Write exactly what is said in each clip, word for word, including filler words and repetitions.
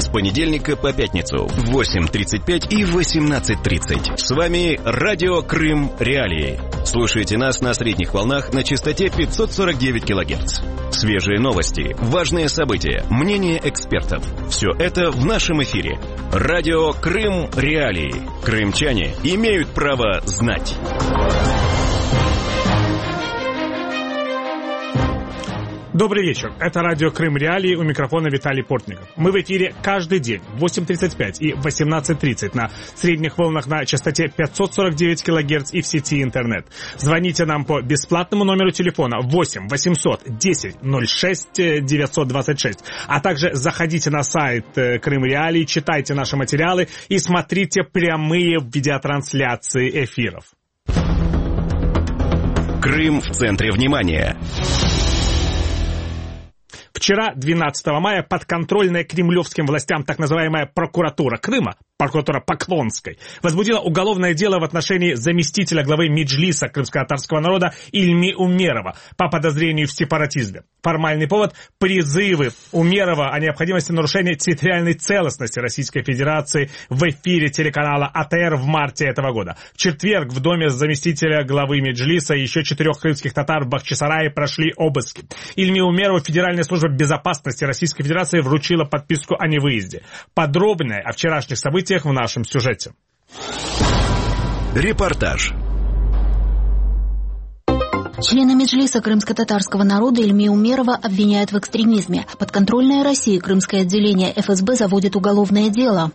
С понедельника по пятницу в восемь тридцать пять и восемнадцать тридцать. С вами Радио Крым Реалии. Слушайте нас на средних волнах на частоте пятьсот сорок девять килогерц. Свежие новости, важные события, мнения экспертов. Все это в нашем эфире. Радио Крым Реалии. Крымчане имеют право знать. Добрый вечер. Это радио Крым Реалии, у микрофона Виталий Портников. Мы в эфире каждый день в восемь тридцать пять и восемнадцать тридцать на средних волнах на частоте пятьсот сорок девять килогерц и в сети интернет. Звоните нам по бесплатному номеру телефона восемь восемьсот десять ноль шесть девятьсот двадцать шесть. А также заходите на сайт Крым Реалии, читайте наши материалы и смотрите прямые видеотрансляции эфиров. Крым в центре внимания. Вчера, двенадцатого мая, подконтрольная кремлевским властям так называемая прокуратура Крыма, прокуратура Поклонской, возбудила уголовное дело в отношении заместителя главы Меджлиса крымско-татарского народа Ильми Умерова по подозрению в сепаратизме. Формальный повод – призывы Умерова о необходимости нарушения территориальной целостности Российской Федерации в эфире телеканала АТР в марте этого года. В четверг в доме заместителя главы Меджлиса и еще четырех крымских татар в Бахчисарае прошли обыски. Ильми Умерову Федеральная служба безопасности Российской Федерации вручила подписку о невыезде. Подробнее о вчерашних событиях в нашем сюжете. Репортаж. Члена Меджлиса крымско-татарского народа Ильми Умерова обвиняют в экстремизме. Подконтрольное России крымское отделение эф эс бэ заводит уголовное дело.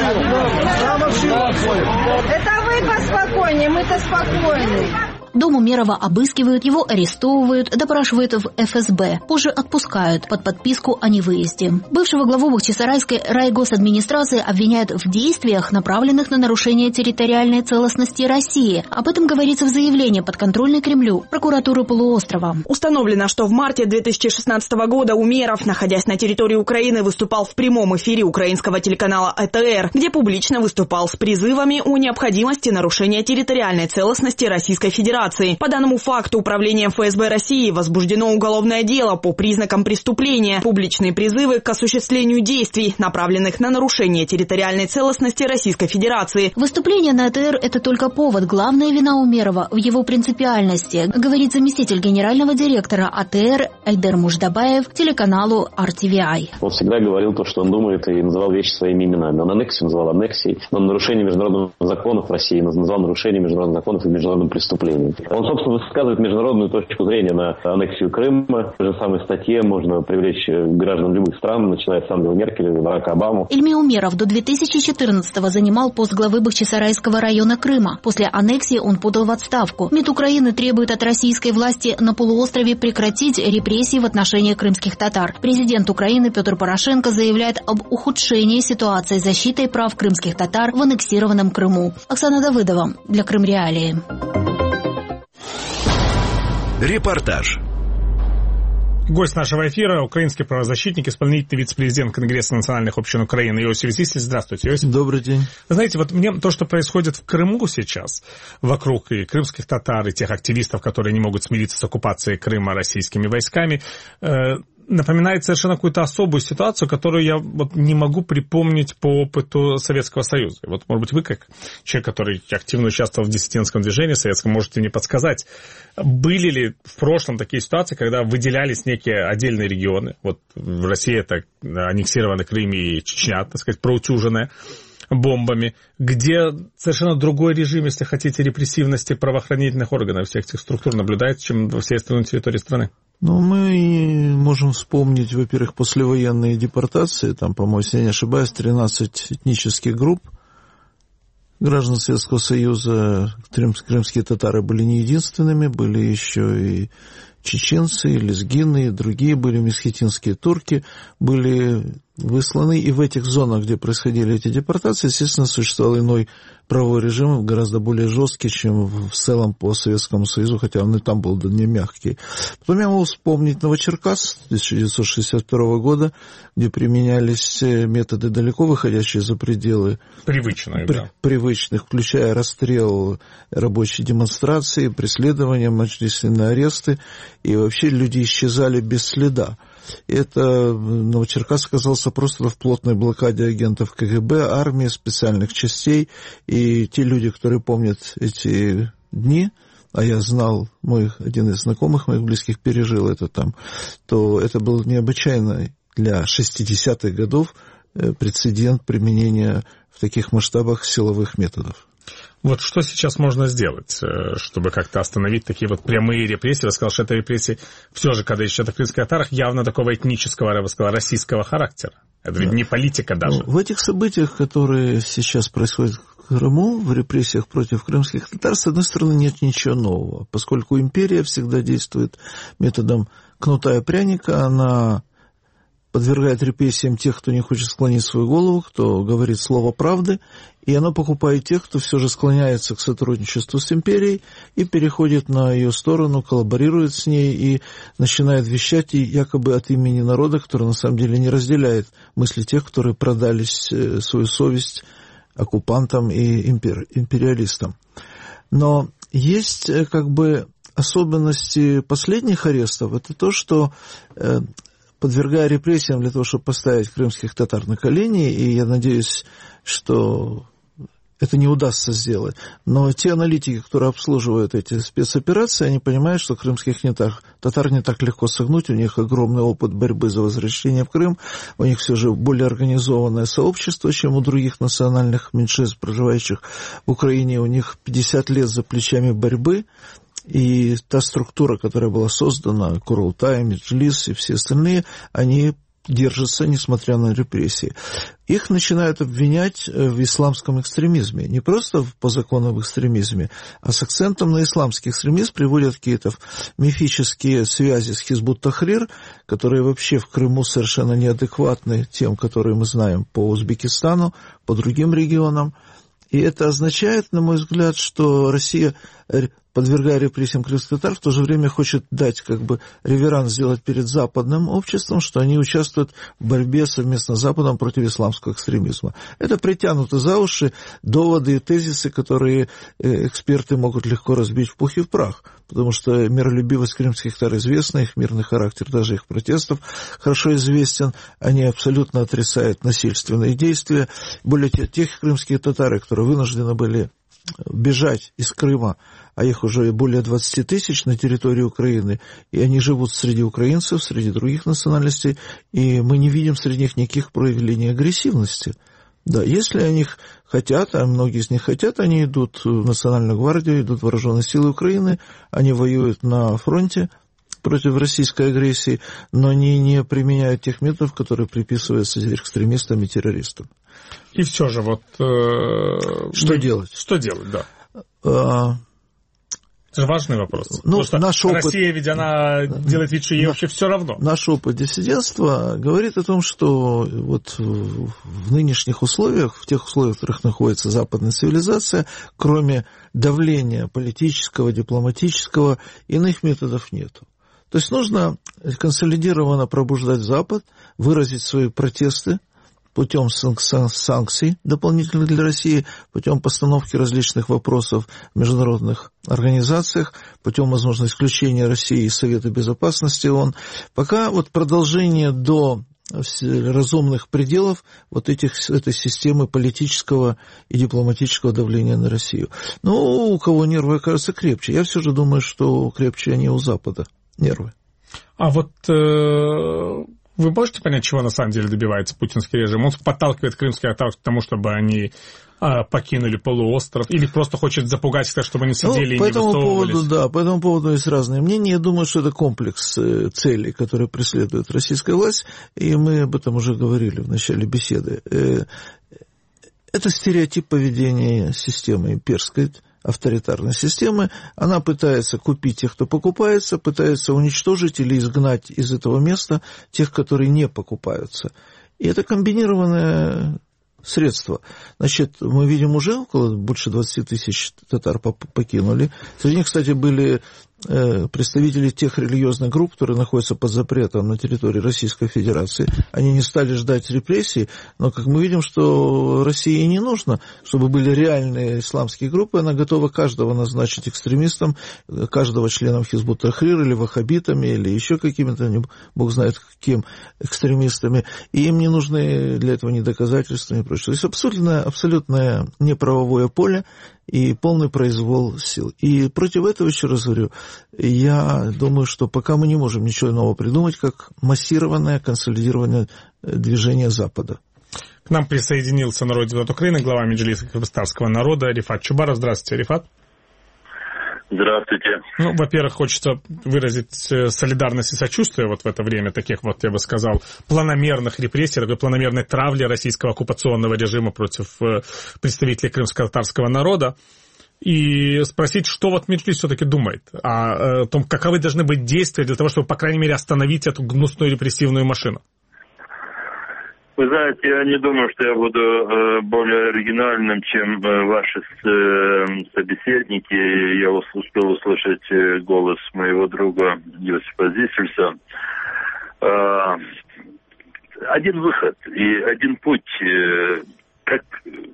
Это вы поспокойнее, мы-то спокойны. Дом Умерова обыскивают, его арестовывают, допрашивают в эф эс бэ. Позже отпускают под подписку о невыезде. Бывшего главу Бахчисарайской райгосадминистрации обвиняют в действиях, направленных на нарушение территориальной целостности России. Об этом говорится в заявлении подконтрольной Кремлю прокуратуры полуострова. Установлено, что в марте две тысячи шестнадцатого года Умеров, находясь на территории Украины, выступал в прямом эфире украинского телеканала а тэ эр, где публично выступал с призывами о необходимости нарушения территориальной целостности Российской Федерации. По данному факту управлением эф эс бэ России возбуждено уголовное дело по признакам преступления. Публичные призывы к осуществлению действий, направленных на нарушение территориальной целостности Российской Федерации. Выступление на а тэ эр – это только повод. Главная вина Умерова в его принципиальности, говорит заместитель генерального директора а тэ эр Айдер Муждабаев телеканалу ар ти ви ай. Он всегда говорил то, что он думает, и называл вещи своими именами. Он аннексию называл аннексией, но нарушение международных законов в России называл нарушением международных законов и международным преступлением. Он, собственно, высказывает международную точку зрения на аннексию Крыма. В той же самой статье можно привлечь граждан любых стран, начиная с Ангелы Меркель и Барака Обаму. Ильми Умеров до две тысячи четырнадцатого занимал пост главы Бахчисарайского района Крыма. После аннексии он подал в отставку. МИД Украины требует от российской власти на полуострове прекратить репрессии в отношении крымских татар. Президент Украины Петр Порошенко заявляет об ухудшении ситуации защиты прав крымских татар в аннексированном Крыму. Оксана Давыдова для Крым Реалии. Репортаж. Гость нашего эфира – украинский правозащитник, исполнительный вице-президент Конгресса национальных общин Украины Иосиф Зисль. Здравствуйте, Иосиф. Добрый день. Вы знаете, вот мне то, что происходит в Крыму сейчас, вокруг и крымских татар, и тех активистов, которые не могут смириться с оккупацией Крыма российскими войсками, э, напоминает совершенно какую-то особую ситуацию, которую я вот не могу припомнить по опыту Советского Союза. Вот, может быть, вы, как человек, который активно участвовал в диссидентском движении советском, можете мне подсказать, были ли в прошлом такие ситуации, когда выделялись некие отдельные регионы, вот в России это аннексированный Крым и Чечня, так сказать, проутюженная бомбами, где совершенно другой режим, если хотите, репрессивности правоохранительных органов, всех этих структур наблюдается, чем во всей остальной территории страны? Ну, мы можем вспомнить, во-первых, послевоенные депортации, там, по-моему, если я не ошибаюсь, тринадцать этнических групп граждан Советского Союза. Крымские татары были не единственными, были еще и чеченцы, и лезгины, и другие были месхетинские турки, были высланы, и в этих зонах, где происходили эти депортации, естественно, существовал иной правовой режим, гораздо более жесткий, чем в целом по Советскому Союзу, хотя он и там был да, не мягкий. Потом я могу вспомнить Новочеркасск тысяча девятьсот шестьдесят второго года, где применялись методы, далеко выходящие за пределы привычные, при, да. привычных, включая расстрел рабочей демонстрации, преследование, многочисленные аресты, и вообще люди исчезали без следа. И это Новочеркасск оказался просто в плотной блокаде агентов ка гэ бэ, армии, специальных частей. И те люди, которые помнят эти дни, а я знал, мой один из знакомых моих близких пережил это там, то это был необычайный для шестидесятых годов прецедент применения в таких масштабах силовых методов. Вот что сейчас можно сделать, чтобы как-то остановить такие вот прямые репрессии? Вы сказали, что это репрессии все же, когда еще о крымских татарах, явно такого этнического, я бы сказал, российского характера. Это ведь не политика даже. Ну, в этих событиях, которые сейчас происходят в Крыму, в репрессиях против крымских татар, с одной стороны, нет ничего нового, поскольку империя всегда действует методом кнута и пряника, она подвергает репрессиям тех, кто не хочет склонить свою голову, кто говорит слово правды, и она покупает тех, кто все же склоняется к сотрудничеству с империей и переходит на ее сторону, коллаборирует с ней и начинает вещать и якобы от имени народа, который на самом деле не разделяет мысли тех, которые продали свою совесть оккупантам и импер, империалистам. Но есть как бы особенности последних арестов, это то, что подвергая репрессиям для того, чтобы поставить крымских татар на колени, и я надеюсь, что это не удастся сделать. Но те аналитики, которые обслуживают эти спецоперации, они понимают, что крымских не так, татар не так легко согнуть, у них огромный опыт борьбы за возвращение в Крым, у них все же более организованное сообщество, чем у других национальных меньшинств, проживающих в Украине, у них пятьдесят лет за плечами борьбы. И та структура, которая была создана, Курултай, Меджлис и все остальные, они держатся, несмотря на репрессии. Их начинают обвинять в исламском экстремизме. Не просто по закону об экстремизме, а с акцентом на исламский экстремизм, приводят какие-то мифические связи с Хизбут-Тахрир, которые вообще в Крыму совершенно неадекватны тем, которые мы знаем по Узбекистану, по другим регионам. И это означает, на мой взгляд, что Россия, подвергая репрессиям крымских татар, в то же время хочет дать как бы реверанс сделать перед западным обществом, что они участвуют в борьбе совместно с Западом против исламского экстремизма. Это притянуты за уши доводы и тезисы, которые эксперты могут легко разбить в пух и в прах, потому что миролюбивость крымских татар известна, их мирный характер, даже их протестов хорошо известен, они абсолютно отрицают насильственные действия. Более того, тех крымских татар, которые вынуждены были бежать из Крыма, а их уже более двадцати тысяч на территории Украины, и они живут среди украинцев, среди других национальностей, и мы не видим среди них никаких проявлений агрессивности. Да, если они хотят, а многие из них хотят, они идут в Национальную гвардию, идут в вооруженные силы Украины, они воюют на фронте против российской агрессии, но они не применяют тех методов, которые приписываются экстремистам и террористам. И все же вот... Э, что мы, делать? Что делать, да. А, это же важный вопрос. Ну, Потому что опыт, Россия ведь она делает вид, что ей вообще все равно. Наш опыт диссидентства говорит о том, что вот в нынешних условиях, в тех условиях, в которых находится западная цивилизация, кроме давления политического, дипломатического, иных методов нету. То есть нужно консолидированно пробуждать Запад, выразить свои протесты путем санкций дополнительных для России, путем постановки различных вопросов в международных организациях, путем, возможно, исключения России из Совета Безопасности ООН. Пока вот продолжение до разумных пределов вот этих, этой системы политического и дипломатического давления на Россию. Ну, у кого нервы окажутся крепче. Я все же думаю, что крепче они у Запада. Нервы. А вот э, вы можете понять, чего на самом деле добивается путинский режим? Он подталкивает крымских татар к тому, чтобы они э, покинули полуостров, или просто хочет запугать их, чтобы они сидели, ну, и не высовывались? Поводу, да, по этому поводу есть разные мнения. Я думаю, что это комплекс целей, которые преследует российская власть, и мы об этом уже говорили в начале беседы. Это стереотип поведения системы имперской, авторитарной системы. Она пытается купить тех, кто покупается, пытается уничтожить или изгнать из этого места тех, которые не покупаются. И это комбинированное средство. Значит, мы видим уже около больше двадцати тысяч татар покинули. Среди них, кстати, были представители тех религиозных групп, которые находятся под запретом на территории Российской Федерации, они не стали ждать репрессий, но, как мы видим, что России не нужно, чтобы были реальные исламские группы, она готова каждого назначить экстремистом, каждого членом Хизбут Тахрир или ваххабитами, или еще какими-то, бог знает каким, экстремистами, и им не нужны для этого ни доказательства, ни прочее. То есть абсолютно, абсолютное неправовое поле и полный произвол сил. И против этого, еще раз говорю, я думаю, что пока мы не можем ничего нового придумать, как массированное, консолидированное движение Запада. К нам присоединился народный депутат Украины, глава Меджлиса кыргызстанского народа Рифат Чубаров. Здравствуйте, Рифат. Здравствуйте. Ну, во-первых, хочется выразить солидарность и сочувствие вот в это время таких вот, я бы сказал, планомерных репрессий, такой планомерной травли российского оккупационного режима против представителей крымско-татарского народа. И спросить, что вот Меджлис все-таки думает о том, каковы должны быть действия для того, чтобы, по крайней мере, остановить эту гнусную репрессивную машину. Вы знаете, я не думаю, что я буду э, более оригинальным, чем э, ваши э, собеседники. Я успел услышать э, голос моего друга Иосифа Зисельса. Э, один выход и один путь. Э, как...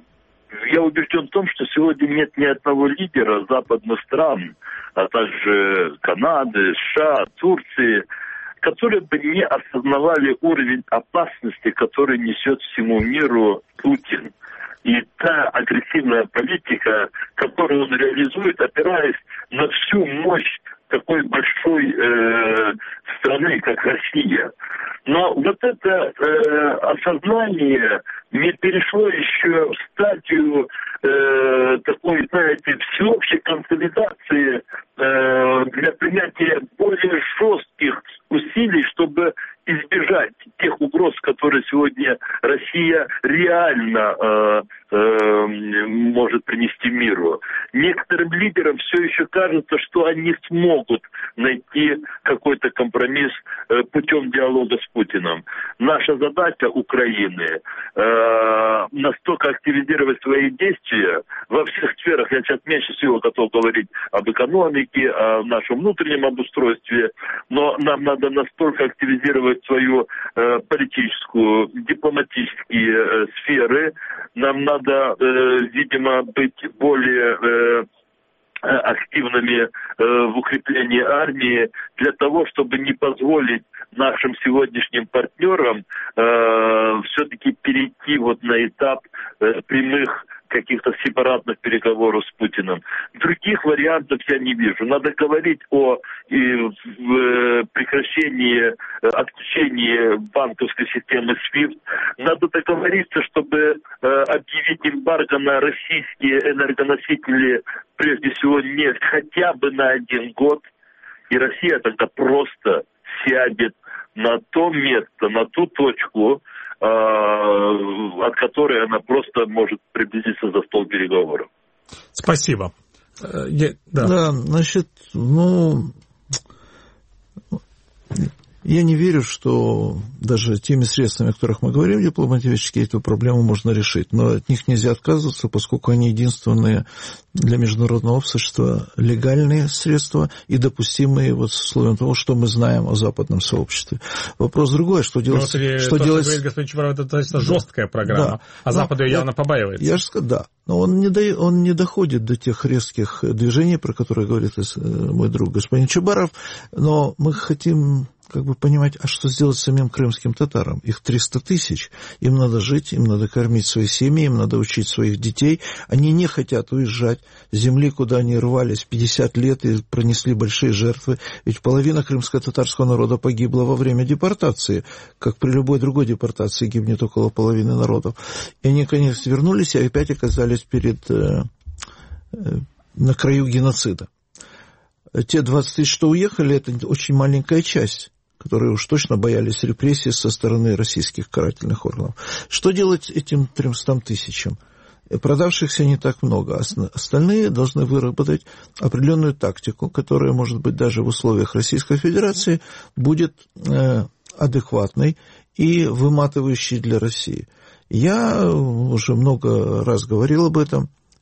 Я убежден в том, что сегодня нет ни одного лидера западных стран, а также Канады, США, Турции, которые бы не осознавали уровень опасности, который несет всему миру Путин. И та агрессивная политика, которую он реализует, опираясь на всю мощь такой большой э, страны, как Россия. Но вот это э, осознание не перешло еще в стадию э, такой, знаете, всеобщей консолидации э, для принятия более жестких усилий, чтобы избежать тех угроз, которые сегодня Россия реально э, э, может принести миру. Некоторым лидерам все еще кажется, что они смогут найти какой-то компромисс э, путем диалога с Путиным. Наша задача Украины э, настолько активизировать свои действия во всех сферах. Я сейчас меньше всего готов говорить об экономике, о нашем внутреннем обустройстве, но нам надо настолько активизировать свою э, политическую, дипломатические э, сферы. Нам надо, э, видимо, быть более э, активными э, в укреплении армии для того, чтобы не позволить нашим сегодняшним партнерам э, все-таки перейти вот на этап э, прямых каких-то сепаратных переговоров с Путиным. Других вариантов я не вижу. Надо говорить о и, в, прекращении э, отключения банковской системы свифт. Надо договориться, чтобы э, объявить эмбарго на российские энергоносители, прежде всего нефть, хотя бы на один год. И Россия тогда просто сядет на то место, на ту точку, от которой она просто может приблизиться за стол переговоров. Спасибо. Я, да. да, значит, ну, я не верю, что даже теми средствами, о которых мы говорим, дипломатически, эту проблему можно решить. Но от них нельзя отказываться, поскольку они единственные для международного общества легальные средства и допустимые вот с условием того, что мы знаем о западном сообществе. Вопрос другой, что делать... Ну, вот, что то, делать... что говорит господин Чубаров, это достаточно да. жесткая программа, да. а Запад ее явно я, побаивается. Я же сказал, да. Но он не, до... он не доходит до тех резких движений, про которые говорит мой друг господин Чубаров, но мы хотим... как бы понимать, а что сделать с самим крымским татарам? Их триста тысяч, им надо жить, им надо кормить свои семьи, им надо учить своих детей. Они не хотят уезжать с земли, куда они рвались пятьдесят лет и пронесли большие жертвы. Ведь половина крымско-татарского народа погибла во время депортации, как при любой другой депортации гибнет около половины народов. И они, конечно, вернулись и опять оказались перед, э, э, на краю геноцида. Те двадцать тысяч, что уехали, это очень маленькая часть, которые уж точно боялись репрессий со стороны российских карательных органов. Что делать этим тремстам тысячам? Продавшихся не так много. Остальные должны выработать определенную тактику, которая, может быть, даже в условиях Российской Федерации будет э, адекватной и выматывающей для России. Я уже много раз говорил об этом.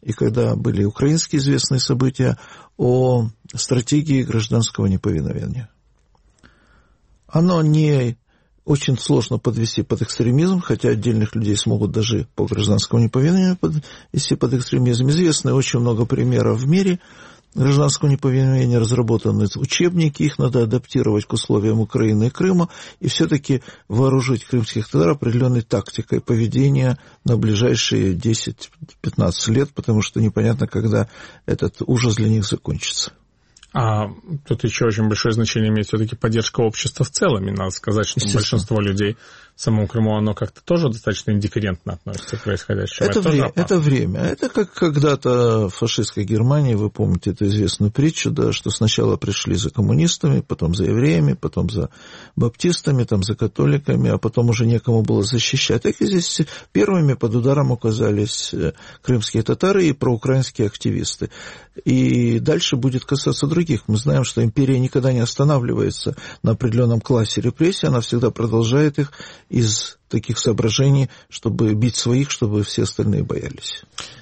и когда были украинские известные события, о стратегии гражданского неповиновения. Оно не очень сложно подвести под экстремизм, хотя отдельных людей смогут даже по гражданскому неповиновению подвести под экстремизм. Известно очень много примеров в мире гражданского неповиновения, разработаны учебники, их надо адаптировать к условиям Украины и Крыма, и все-таки вооружить крымских татар определенной тактикой поведения на ближайшие десять-пятнадцать лет, потому что непонятно, когда этот ужас для них закончится. А тут еще очень большое значение имеет все-таки поддержка общества в целом. И надо сказать, что большинство людей в самом Крыму, оно как-то тоже достаточно индифферентно относится к происходящему. Это, это, время, это время. Это как когда-то в фашистской Германии, вы помните эту известную притчу, да, что сначала пришли за коммунистами, потом за евреями, потом за баптистами, там, за католиками, а потом уже некому было защищать. Так и здесь первыми под ударом оказались крымские татары и проукраинские активисты. И дальше будет касаться других. Мы знаем, что империя никогда не останавливается на определенном классе репрессий, она всегда продолжает их из таких соображений, чтобы бить своих, чтобы все остальные боялись.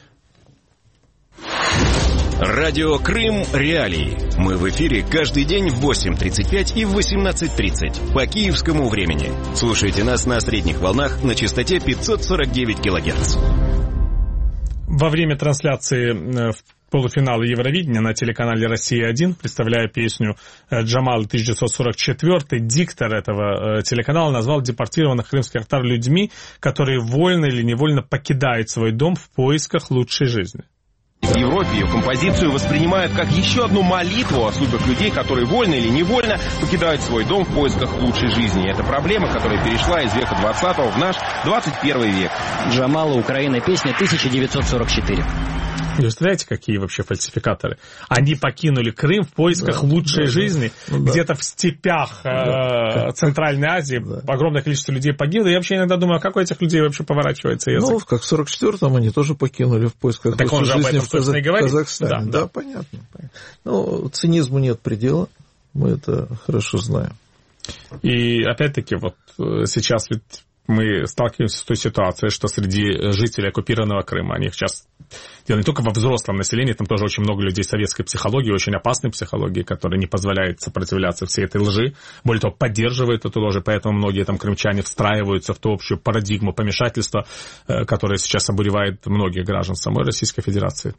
Радио Крым Реалии. Мы в эфире каждый день в восемь тридцать пять и в восемнадцать тридцать по киевскому времени. Слушайте нас на средних волнах на частоте пятьсот сорок девять килогерц. Во время трансляции в полуфинала Евровидения на телеканале «Россия один», представляя песню «Джамал» тысяча девятьсот сорок четыре, диктор этого телеканала назвал депортированных крымских татар людьми, которые вольно или невольно покидают свой дом в поисках лучшей жизни. В Европе ее композицию воспринимают как еще одну молитву о судьбах людей, которые вольно или невольно покидают свой дом в поисках лучшей жизни. Это проблема, которая перешла из века двадцатого в наш двадцать первый век. Джамала, Украина, песня тысяча девятьсот сорок четыре. Вы представляете, какие вообще фальсификаторы? Они покинули Крым в поисках да, лучшей да, жизни. Да, ну, где-то да. в степях да, э, Центральной Азии да. огромное количество людей погибло. Я вообще иногда думаю, а как у этих людей вообще поворачивается язык? Ну, как в сорок четвёртом они тоже покинули в поисках так лучшей жизни в, Казах... в Казахстане. Да, да, да. понятно, понятно. Ну, цинизму нет предела, мы это хорошо знаем. И опять-таки вот сейчас ведь мы сталкиваемся с той ситуацией, что среди жителей оккупированного Крыма, они сейчас, дело не только во взрослом населении, там тоже очень много людей советской психологии, очень опасной психологии, которая не позволяет сопротивляться всей этой лжи, более того, поддерживает эту ложь, и поэтому многие там крымчане встраиваются в ту общую парадигму помешательства, которая сейчас обуревает многих граждан самой Российской Федерации.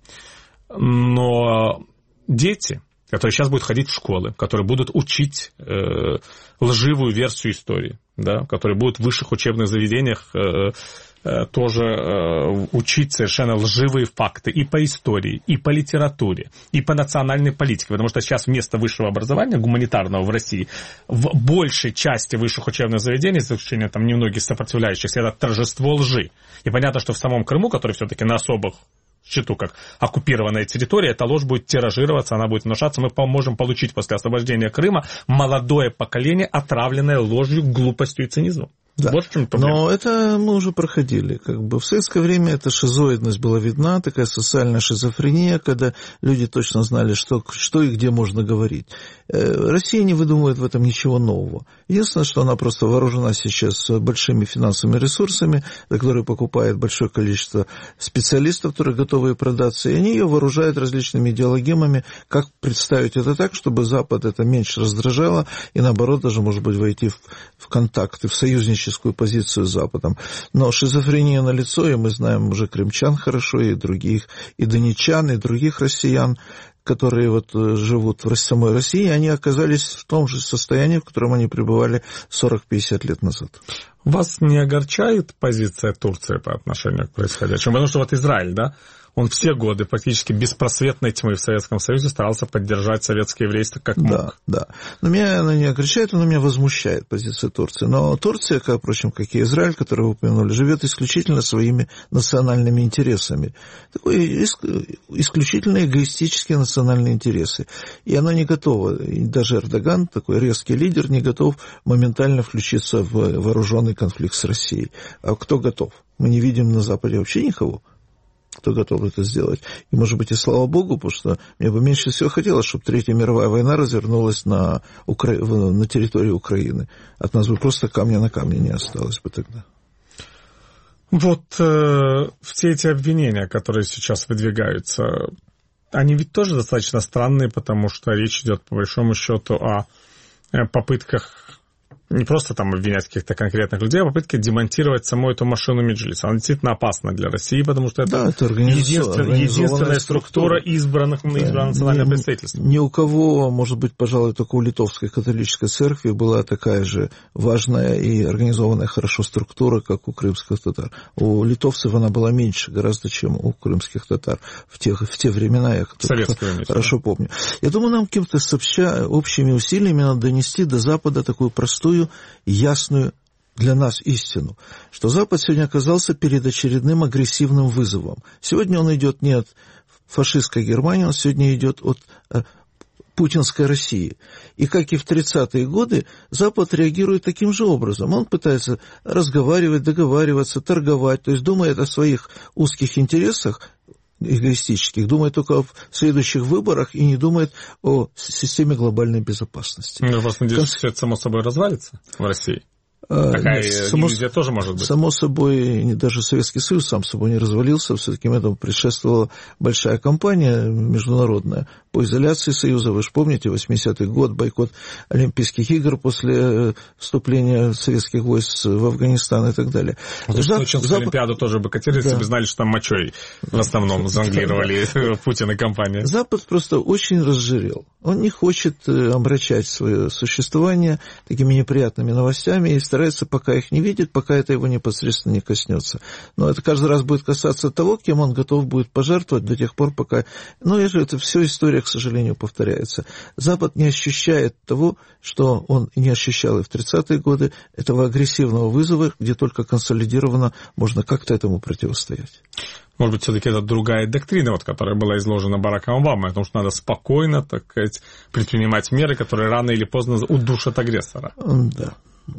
Но дети, которые сейчас будут ходить в школы, которые будут учить э, лживую версию истории, да, которые будут в высших учебных заведениях э, э, тоже э, учить совершенно лживые факты и по истории, и по литературе, и по национальной политике, потому что сейчас вместо высшего образования гуманитарного в России в большей части высших учебных заведений, за исключением там немногих сопротивляющихся, это торжество лжи. И понятно, что в самом Крыму, который все-таки на особых счету как оккупированная территория, эта ложь будет тиражироваться, она будет внушаться. Мы можем получить после освобождения Крыма молодое поколение, отравленное ложью, глупостью и цинизмом. Да. Вот в чем проблема. Но это мы уже проходили. Как бы в советское время эта шизоидность была видна, такая социальная шизофрения, когда люди точно знали, что, что и где можно говорить. Россия не выдумывает в этом ничего нового. Единственное, что она просто вооружена сейчас большими финансовыми ресурсами, за которые покупает большое количество специалистов, которые готовы продаться, и они ее вооружают различными идеологемами, как представить это так, чтобы Запад это меньше раздражало, и наоборот даже, может быть, войти в, в контакт и в союзничество позицию с Западом. Но шизофрения налицо, и мы знаем уже крымчан хорошо, и других, и донечан, и других россиян, которые вот живут в самой России, они оказались в том же состоянии, в котором они пребывали сорок-пятьдесят лет назад. Вас не огорчает позиция Турции по отношению к происходящему? Потому что вот Израиль, да, он все годы практически беспросветной тьмы в Советском Союзе старался поддержать советское еврейство как мог. Да, да. Но меня она не огорчает, но меня возмущает позиция Турции. Но Турция, как, впрочем, как и Израиль, который вы упомянули, живет исключительно своими национальными интересами. Такой исключительно эгоистические национальные интересы. И она не готова, и даже Эрдоган, такой резкий лидер, не готов моментально включиться в вооруженный конфликт с Россией. А кто готов? Мы не видим на Западе вообще никого, кто готов это сделать. И, может быть, и слава богу, потому что мне бы меньше всего хотелось, чтобы Третья мировая война развернулась на, Укра... на территории Украины. От нас бы просто камня на камне не осталось бы тогда. Вот э, все эти обвинения, которые сейчас выдвигаются, они ведь тоже достаточно странные, потому что речь идет, по большому счету, о попытках не просто там обвинять каких-то конкретных людей, а попытки демонтировать саму эту машину Меджлиса. Она действительно опасна для России, потому что это, да, это единственная, единственная структура избранных да, избранного национального представительства. Ни у кого, может быть, пожалуй, только у Литовской католической церкви была такая же важная и организованная хорошо структура, как у крымских татар. У литовцев она была меньше гораздо, чем у крымских татар в, тех, в те времена, я хорошо помню. Я думаю, нам каким-то сообща, общими усилиями надо донести до Запада такую простую, ясную для нас истину, что Запад сегодня оказался перед очередным агрессивным вызовом. Сегодня он идет не от фашистской Германии, он сегодня идет от э, путинской России. И как и в тридцатые годы, Запад реагирует таким же образом. Он пытается разговаривать, договариваться, торговать, то есть думает о своих узких интересах, эгоистических, думает только о следующих выборах и не думает о системе глобальной безопасности. Ну, я просто надеюсь, что это само собой развалится в России. Такая само, иллюзия тоже может быть. Само собой, даже Советский Союз сам собой не развалился, все-таки этому предшествовала большая кампания международная по изоляции Союза. Вы же помните, восьмидесятый год, бойкот Олимпийских игр после вступления советских войск в Афганистан и так далее. Сочинскую Зап... Олимпиаду тоже бойкотировали, да. Если бы знали, что там мочой в основном зонглировали Путин и компания. Запад просто очень разжирел. Он не хочет омрачать свое существование такими неприятными новостями и старается, пока их не видит, пока это его непосредственно не коснется. Но это каждый раз будет касаться того, кем он готов будет пожертвовать до тех пор, пока... Ну, это все история, к сожалению, повторяется. Запад не ощущает того, что он не ощущал и в тридцатые годы, этого агрессивного вызова, где только консолидированно можно как-то этому противостоять. Может быть, все-таки это другая доктрина, вот, которая была изложена Бараком Обамой, о том, что надо спокойно, так сказать, предпринимать меры, которые рано или поздно удушат агрессора. Да.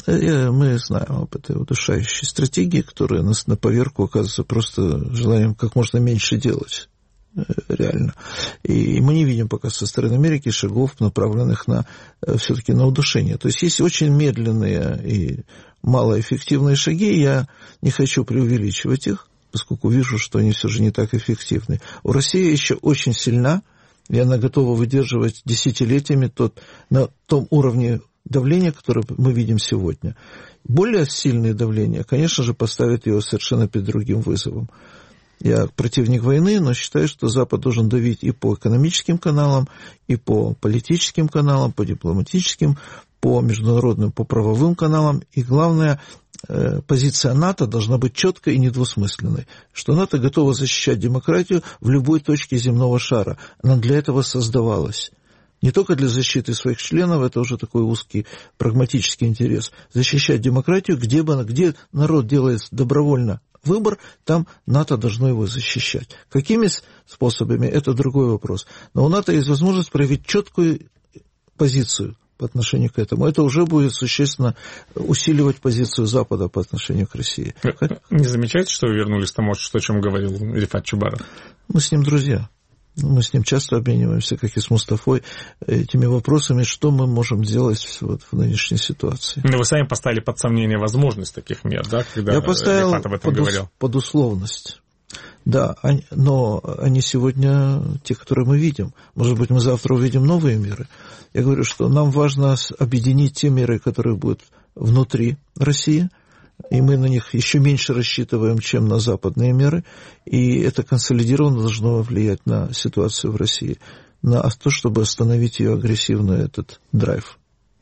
Мы знаем об этой удушающей стратегии, которая нас на поверку оказывается просто желанием как можно меньше делать. Реально. И мы не видим пока со стороны Америки шагов, направленных на, все-таки на удушение. То есть есть очень медленные и малоэффективные шаги, я не хочу преувеличивать их, поскольку вижу, что они все же не так эффективны. У России еще очень сильна, и она готова выдерживать десятилетиями тот, на том уровне давления, которое мы видим сегодня. Более сильное давление, конечно же, поставит его совершенно перед другим вызовом. Я противник войны, но считаю, что Запад должен давить и по экономическим каналам, и по политическим каналам, по дипломатическим, по международным, по правовым каналам. И главное, позиция НАТО должна быть четкой и недвусмысленной, что НАТО готова защищать демократию в любой точке земного шара. Она для этого создавалась. Не только для защиты своих членов, это уже такой узкий прагматический интерес. Защищать демократию, где бы, где народ делает добровольно выбор, там НАТО должно его защищать. Какими способами, это другой вопрос. Но у НАТО есть возможность проявить четкую позицию по отношению к этому. Это уже будет существенно усиливать позицию Запада по отношению к России. Не замечаете, что вы вернулись к тому, что, о чем говорил Рифат Чубаров? Мы с ним друзья. Мы с ним часто обмениваемся, как и с Мустафой, этими вопросами, что мы можем делать вот в нынешней ситуации. Но вы сами поставили под сомнение возможность таких мер, да, когда Я поставил Рифат об этом под, говорил? под условность. Да, они, но они сегодня те, которые мы видим. Может быть, мы завтра увидим новые меры. Я говорю, что нам важно объединить те меры, которые будут внутри России, и мы на них еще меньше рассчитываем, чем на западные меры, и это консолидированно должно влиять на ситуацию в России, на то, чтобы остановить ее агрессивный этот драйв.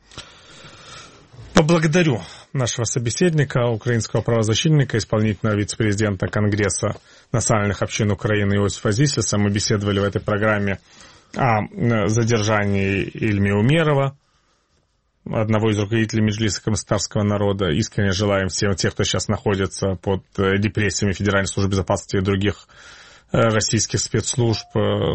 Поблагодарю нашего собеседника, украинского правозащитника, исполнительного вице-президента Конгресса национальных общин Украины Иосифа Зисиса. Мы беседовали в этой программе о задержании Ильми Умерова, одного из руководителей Меджлиса коммунистарского народа. Искренне желаем всем тех, кто сейчас находится под репрессиями Федеральной службы безопасности и других российских спецслужб,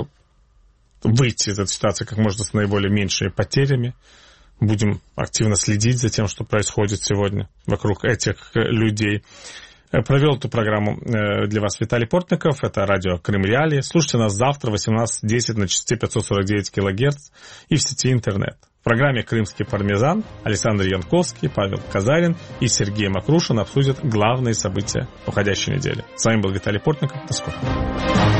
выйти из этой ситуации как можно с наиболее меньшими потерями. Будем активно следить за тем, что происходит сегодня вокруг этих людей. Провел эту программу для вас Виталий Портников. Это радио Крым Реалии. Слушайте нас завтра в восемнадцать десять на частоте пятьсот сорок девять килогерц и в сети интернет. программе «Крымский пармезан» Александр Янковский, Павел Казарин и Сергей Макрушин обсудят главные события уходящей недели. С вами был Виталий Портников. До скорого.